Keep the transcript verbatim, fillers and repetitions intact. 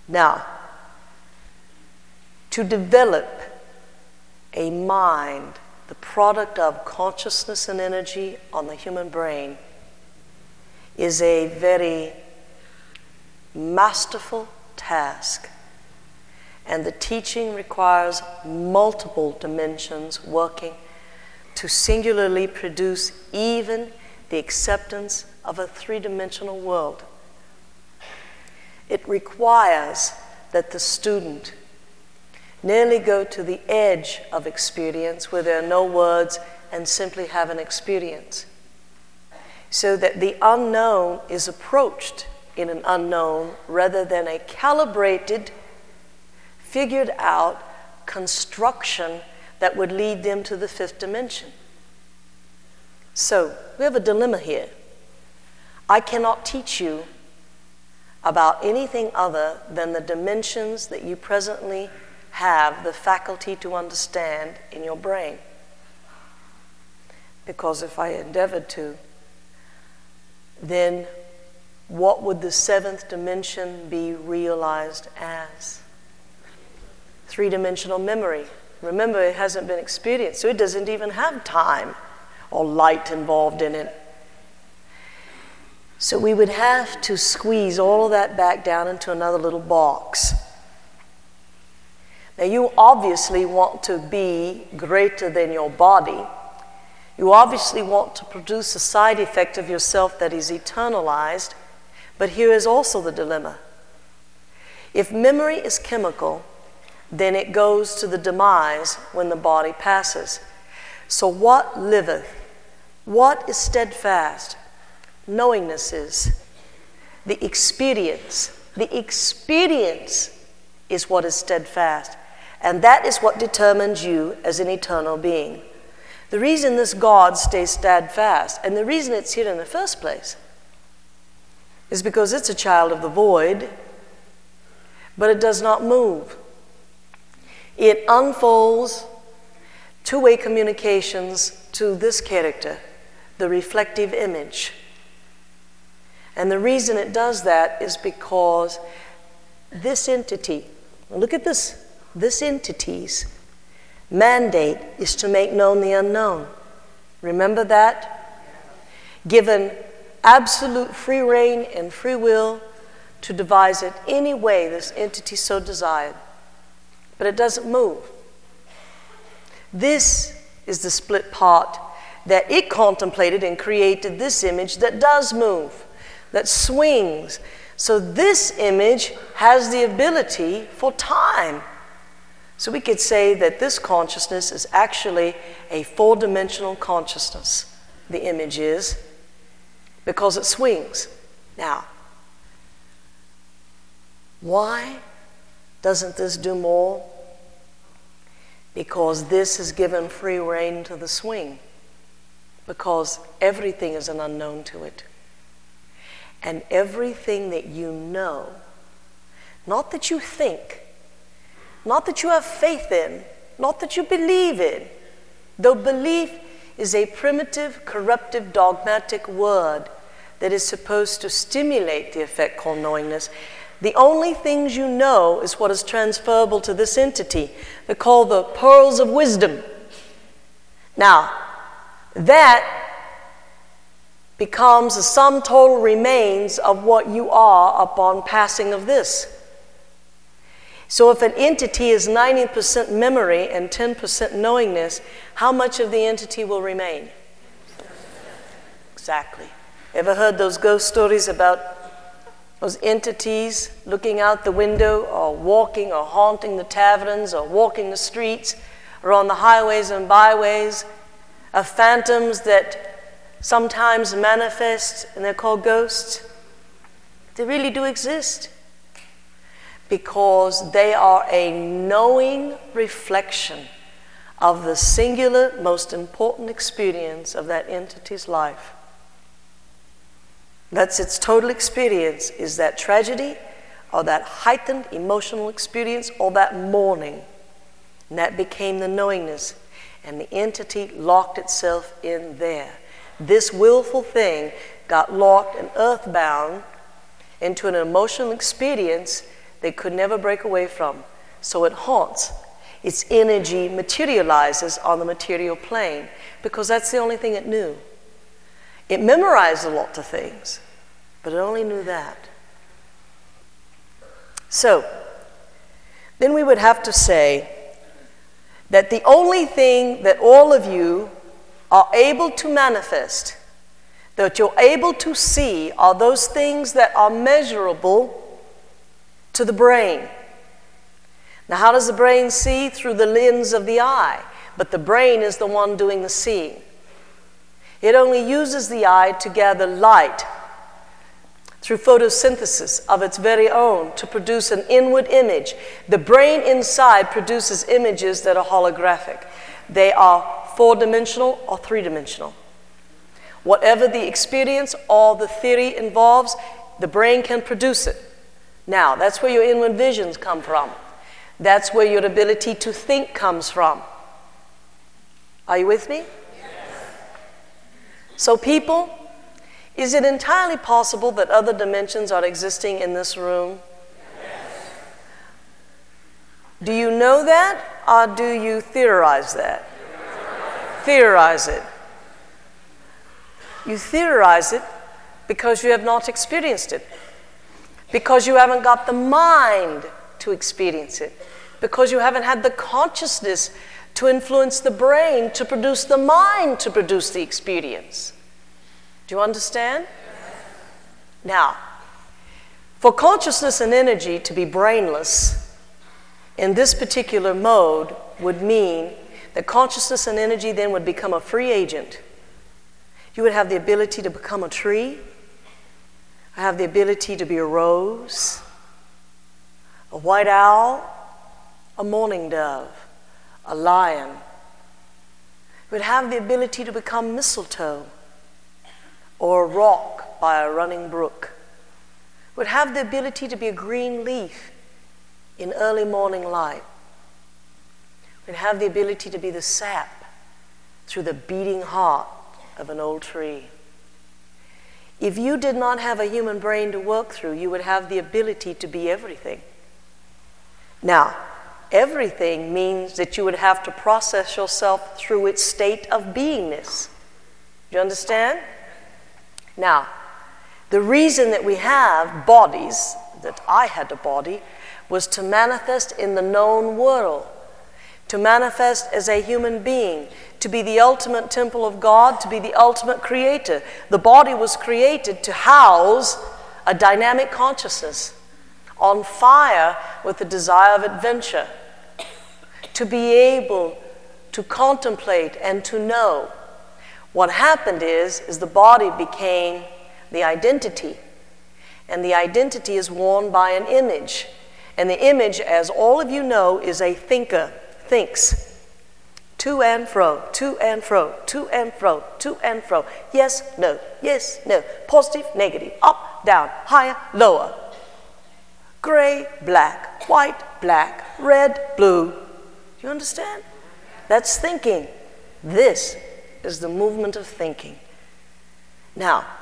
Now, to develop a mind, the product of consciousness and energy on the human brain, is a very masterful task. And the teaching requires multiple dimensions working to singularly produce even the acceptance of a three-dimensional world. It requires that the student nearly go to the edge of experience where there are no words and simply have an experience, so that the unknown is approached in an unknown rather than a calibrated, figured out construction that would lead them to the fifth dimension. So, we have a dilemma here. I cannot teach you about anything other than the dimensions that you presently have the faculty to understand in your brain. Because if I endeavored to, then what would the seventh dimension be realized as? Three-dimensional memory. Remember, it hasn't been experienced, so it doesn't even have time or light involved in it. So we would have to squeeze all of that back down into another little box. Now, you obviously want to be greater than your body. You obviously want to produce a side effect of yourself that is eternalized. But here is also the dilemma. If memory is chemical, then it goes to the demise when the body passes. So what liveth? What is steadfast? Knowingness is. The experience. The experience is what is steadfast. And that is what determines you as an eternal being. The reason this God stays steadfast, and the reason it's here in the first place, is because it's a child of the void, but it does not move. It unfolds two-way communications to this character, the reflective image. And the reason it does that is because this entity, look at this, this entity's mandate is to make known the unknown. Remember that? Given absolute free reign and free will to devise it any way this entity so desired. But it doesn't move. This is the split part that it contemplated and created this image that does move, that swings. So this image has the ability for time. So we could say that this consciousness is actually a four-dimensional consciousness, the image is, because it swings. Now, why doesn't this do more? Because this is given free rein to the swing. Because everything is an unknown to it. And everything that you know, not that you think, not that you have faith in, not that you believe in, though belief is a primitive, corruptive, dogmatic word that is supposed to stimulate the effect called knowingness. The only things you know is what is transferable to this entity. They're called the pearls of wisdom. Now, that becomes the sum total remains of what you are upon passing of this. So if an entity is ninety percent memory and ten percent knowingness, how much of the entity will remain? Exactly. Ever heard those ghost stories about those entities looking out the window or walking or haunting the taverns or walking the streets or on the highways and byways, of phantoms that sometimes manifest and they're called ghosts? They really do exist because they are a knowing reflection of the singular, most important experience of that entity's life. That's its total experience, is that tragedy or that heightened emotional experience or that mourning. And that became the knowingness. And the entity locked itself in there. This willful thing got locked and earthbound into an emotional experience they could never break away from. So it haunts. Its energy materializes on the material plane because that's the only thing it knew. It memorized a lot of things, but it only knew that. So, then we would have to say that the only thing that all of you are able to manifest, that you're able to see, are those things that are measurable to the brain. Now, how does the brain see? Through the lens of the eye. But the brain is the one doing the seeing. It only uses the eye to gather light through photosynthesis of its very own to produce an inward image. The brain inside produces images that are holographic. They are four-dimensional or three-dimensional. Whatever the experience or the theory involves, the brain can produce it. Now, that's where your inward visions come from. That's where your ability to think comes from. Are you with me? Yes. So people, is it entirely possible that other dimensions are existing in this room? Yes. Do you know that, or do you theorize that? Theorize it. You theorize it because you have not experienced it, because you haven't got the mind to experience it, because you haven't had the consciousness to influence the brain to produce the mind to produce the experience. Do you understand? Now, for consciousness and energy to be brainless in this particular mode would mean that consciousness and energy then would become a free agent. You would have the ability to become a tree, have the ability to be a rose, a white owl, a mourning dove, a lion. You would have the ability to become mistletoe or a rock by a running brook. You would have the ability to be a green leaf in early morning light. You would have the ability to be the sap through the beating heart of an old tree. If you did not have a human brain to work through, you would have the ability to be everything. Now, everything means that you would have to process yourself through its state of beingness. Do you understand? Now, the reason that we have bodies, that I had a body, was to manifest in the known world, to manifest as a human being, to be the ultimate temple of God, to be the ultimate creator. The body was created to house a dynamic consciousness, on fire with the desire of adventure, to be able to contemplate and to know. What happened is, is the body became the identity, and the identity is worn by an image. And the image, as all of you know, is a thinker, thinks. To and fro, to and fro, to and fro, to and fro. Yes, no, yes, no. Positive, negative, up, down, higher, lower. Gray, black, white, black, red, blue. Do you understand? That's thinking. This is the movement of thinking. Now,